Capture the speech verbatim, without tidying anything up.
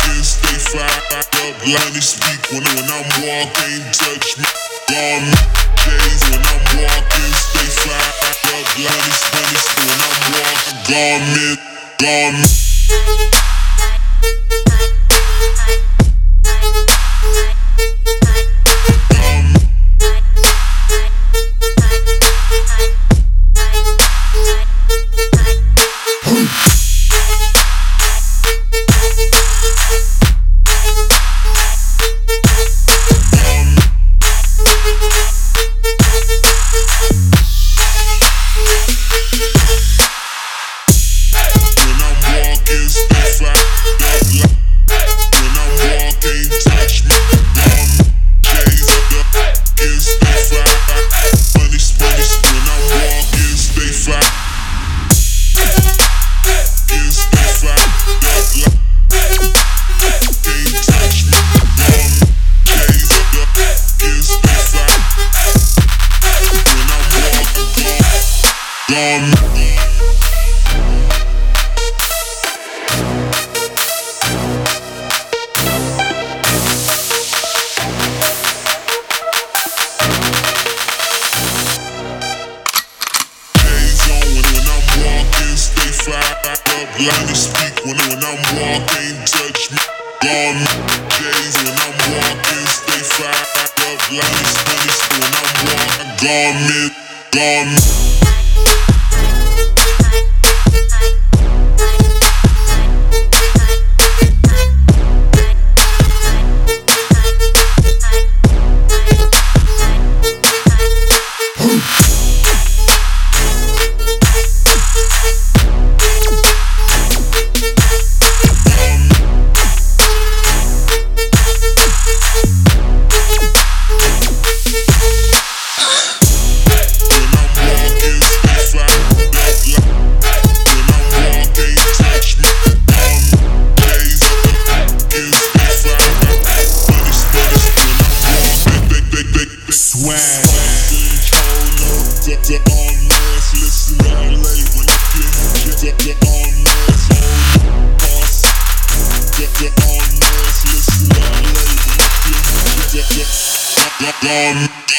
walking, stay fired up. Money speak when, when I'm walking, touch me. Gone days when I'm walking, stay fired up. Money, money when I'm walking, garment, garment. Money speak when, when I'm walking, touch me. Gone days when I'm walking, stay fired up. Money, money when I'm walking, garment, garment. Gone.